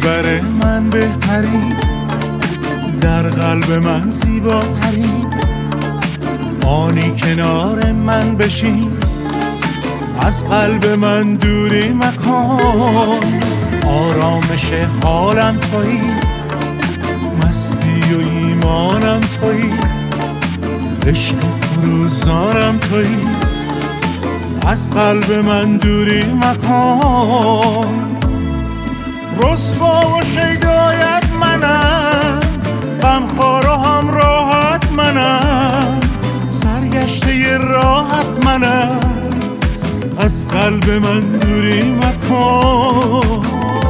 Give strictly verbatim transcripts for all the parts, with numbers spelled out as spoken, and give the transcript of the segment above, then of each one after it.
دلبر من بهترین، در قلب من زیباترین، آنی کنار من بشین، از قلب من دوری مکن. آرامش حالم تویی، مستی و ایمانم تویی، عشق فروزانم تویی، از قلب من دوری مکن. رسوا و شیدایت منم، غمخوار و همراحت منم، سرگشته راحت منم، از قلب من دوری مکن.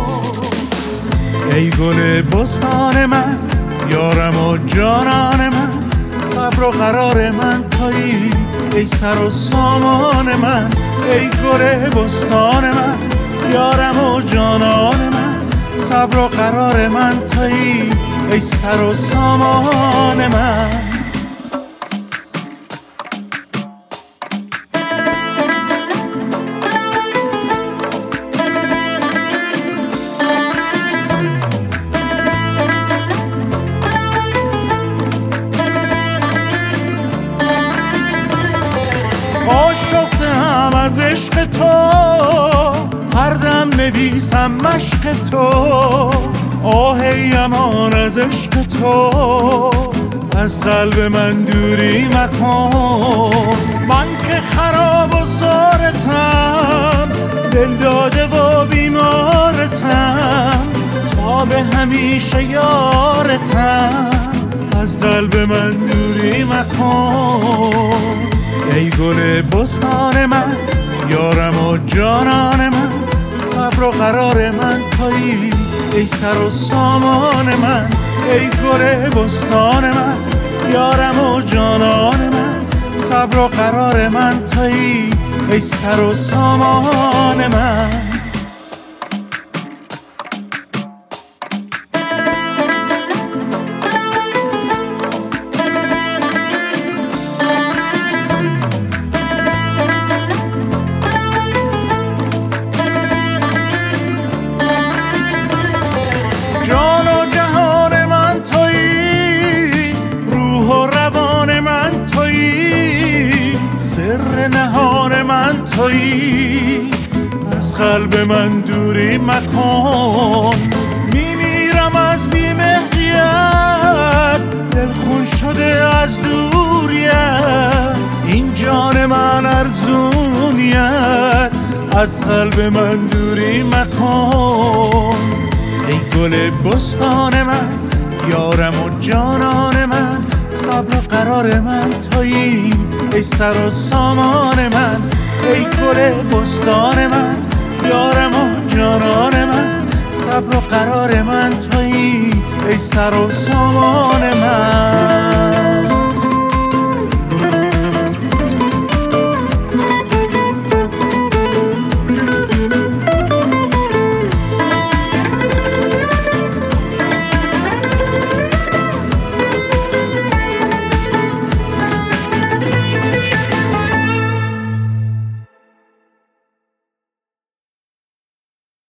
ای گل بستان من، یارم و جانان من، صبر و قرار من تویی، ای سر و سامان من. ای گل بستان من، یارم و جانان من، صبر و قرار من تویی، ای سر و سامان من. آشفتم از عشق تو، هر دم نویسم مشق تو، آهی امان از عشق تو، از قلب من دوری مکن. من که خراب و زارتم، دل داده و بیمارتم، تا به همیشه یارتم، از قلب من دوری مکن. ای گل بستان من، یارم و جانان من، صبر و قرار من تویی، ای سر و سامان من. ای گل بستان من، یارم و جانان من، صبر و قرار من تویی، ای سر و سامان من. جان و جهان من تویی، روح و روان من تویی، سر نهان من تویی، از قلب من دوری مکن. میمیرم از بی‌مهریت، دل خون شده از دوریت، این جان من ارزونیت، از قلب من دوری مکن. ای گل بستان من، یارم و جانان من، صبر و قرار من تویی، ای سر و سامان من. ای گل بستان من، یارم و جانان من، صبر و قرار من تویی، ای سر و سامان من.